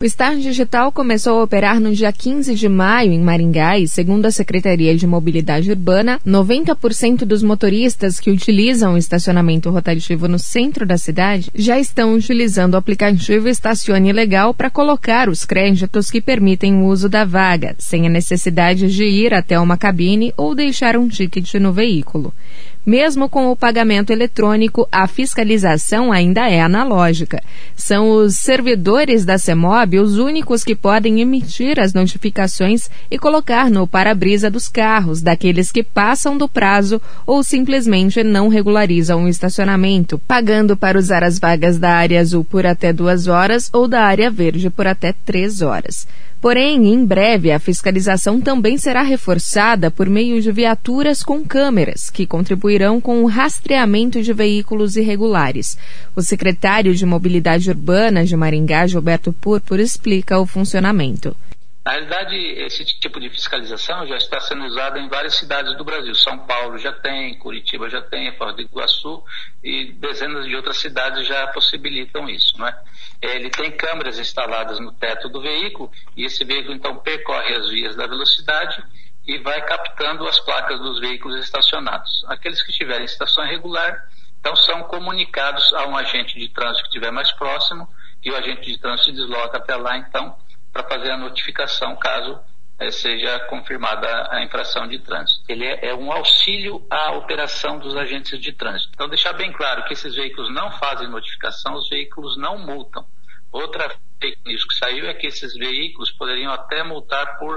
O Star Digital começou a operar no dia 15 de maio em Maringá e, segundo a Secretaria de Mobilidade Urbana, 90% dos motoristas que utilizam o estacionamento rotativo no centro da cidade já estão utilizando o aplicativo Estacione Legal para colocar os créditos que permitem o uso da vaga, sem a necessidade de ir até uma cabine ou deixar um ticket no veículo. Mesmo com o pagamento eletrônico, a fiscalização ainda é analógica. São os servidores da CEMOB os únicos que podem emitir as notificações e colocar no para-brisa dos carros, daqueles que passam do prazo ou simplesmente não regularizam o estacionamento, pagando para usar as vagas da área azul por até 2 horas ou da área verde por até 3 horas. Porém, em breve, a fiscalização também será reforçada por meio de viaturas com câmeras, que contribuirão com o rastreamento de veículos irregulares. O secretário de Mobilidade Urbana de Maringá, Gilberto Púrpura, explica o funcionamento. Na realidade, esse tipo de fiscalização já está sendo usado em várias cidades do Brasil. São Paulo já tem, Curitiba já tem, Foz do Iguaçu e dezenas de outras cidades já possibilitam isso, não é? Ele tem câmeras instaladas no teto do veículo e esse veículo então percorre as vias da velocidade e vai captando as placas dos veículos estacionados. Aqueles que tiverem estação irregular, então são comunicados a um agente de trânsito que estiver mais próximo e o agente de trânsito se desloca até lá então para fazer a notificação caso seja confirmada a infração de trânsito. Ele é um auxílio à operação dos agentes de trânsito. Então, deixar bem claro que esses veículos não fazem notificação, os veículos não multam. Outra fake news que saiu é que esses veículos poderiam até multar por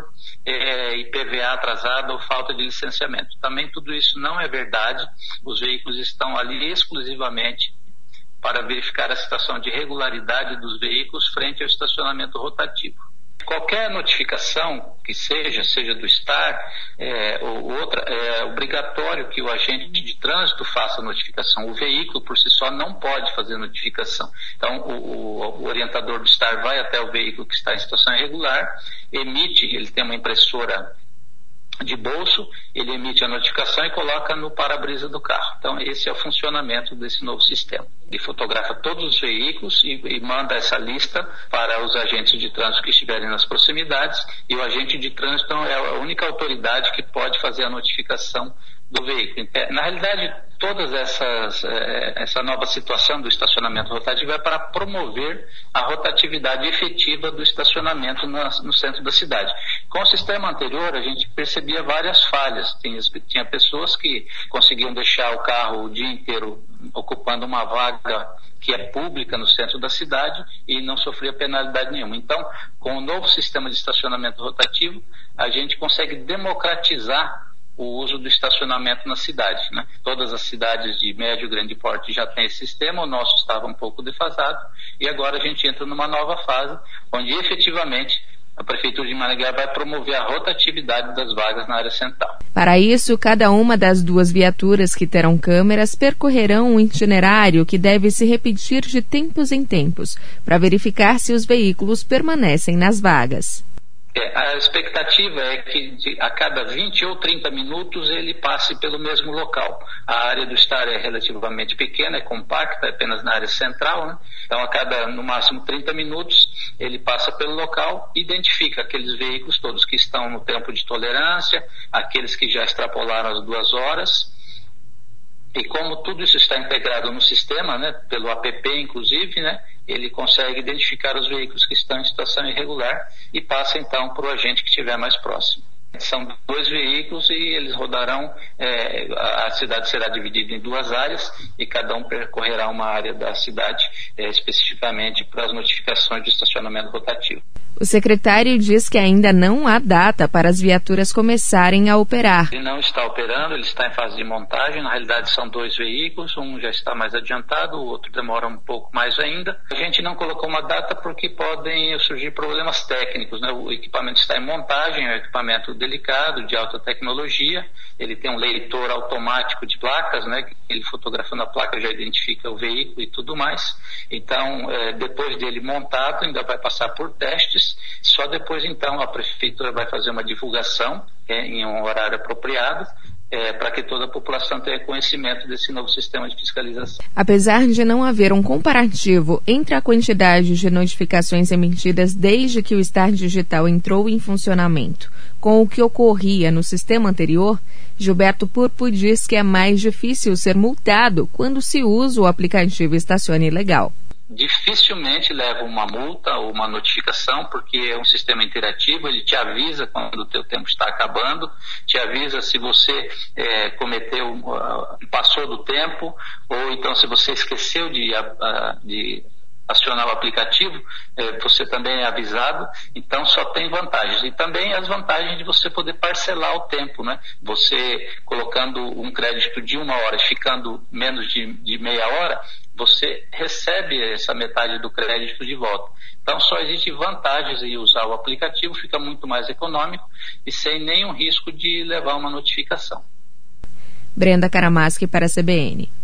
IPVA atrasado ou falta de licenciamento. Também tudo isso não é verdade. Os veículos estão ali exclusivamente para verificar a situação de regularidade dos veículos frente ao estacionamento rotativo. Qualquer notificação que seja do STAR ou outra, é obrigatório que o agente de trânsito faça a notificação. O veículo, por si só, não pode fazer notificação. Então, o orientador do STAR vai até o veículo que está em situação irregular, ele tem uma impressora de bolso, ele emite a notificação e coloca no para-brisa do carro. Então, esse é o funcionamento desse novo sistema. Ele fotografa todos os veículos e manda essa lista para os agentes de trânsito que estiverem nas proximidades e o agente de trânsito é a única autoridade que pode fazer a notificação do veículo. Na realidade, essa nova situação do estacionamento rotativo é para promover a rotatividade efetiva do estacionamento no centro da cidade. Com o sistema anterior, a gente percebia várias falhas. Tinha pessoas que conseguiam deixar o carro o dia inteiro ocupando uma vaga que é pública no centro da cidade e não sofria penalidade nenhuma. Então, com o novo sistema de estacionamento rotativo, a gente consegue democratizar o uso do estacionamento na cidade, né? Todas as cidades de médio e grande porte já têm esse sistema, o nosso estava um pouco defasado e agora a gente entra numa nova fase onde efetivamente a Prefeitura de Maringá vai promover a rotatividade das vagas na área central. Para isso, cada uma das 2 viaturas que terão câmeras percorrerão um itinerário que deve se repetir de tempos em tempos para verificar se os veículos permanecem nas vagas. A expectativa é que a cada 20 ou 30 minutos ele passe pelo mesmo local. A área do STAR é relativamente pequena, é compacta, é apenas na área central, né? Então a cada, no máximo 30 minutos, ele passa pelo local e identifica aqueles veículos todos que estão no tempo de tolerância, aqueles que já extrapolaram as 2 horas. E como tudo isso está integrado no sistema, né, pelo app inclusive, né, ele consegue identificar os veículos que estão em situação irregular e passa então para o agente que estiver mais próximo. São 2 veículos e eles rodarão, a cidade será dividida em 2 áreas e cada um percorrerá uma área da cidade especificamente para as notificações de estacionamento rotativo. O secretário diz que ainda não há data para as viaturas começarem a operar. Ele não está operando, ele está em fase de montagem. Na realidade são 2 veículos, um já está mais adiantado, o outro demora um pouco mais ainda. A gente não colocou uma data porque podem surgir problemas técnicos, né? O equipamento está em montagem, é um equipamento delicado, de alta tecnologia. Ele tem um leitor automático de placas, né? Ele fotografando a placa já identifica o veículo e tudo mais. Então, depois dele montado, ainda vai passar por testes. Só depois, então, a Prefeitura vai fazer uma divulgação em um horário apropriado para que toda a população tenha conhecimento desse novo sistema de fiscalização. Apesar de não haver um comparativo entre a quantidade de notificações emitidas desde que o Star Digital entrou em funcionamento com o que ocorria no sistema anterior, Gilberto Purpo diz que é mais difícil ser multado quando se usa o aplicativo Estacione Ilegal. Dificilmente leva uma multa ou uma notificação, porque é um sistema interativo, ele te avisa quando o teu tempo está acabando, te avisa se você passou do tempo, ou então se você esqueceu de acionar o aplicativo, você também é avisado, então só tem vantagens. E também as vantagens de você poder parcelar o tempo, né? Você colocando um crédito de 1 hora e ficando menos de meia hora, você recebe essa metade do crédito de volta. Então só existe vantagens em usar o aplicativo, fica muito mais econômico e sem nenhum risco de levar uma notificação. Brenda Karamaschi para a CBN.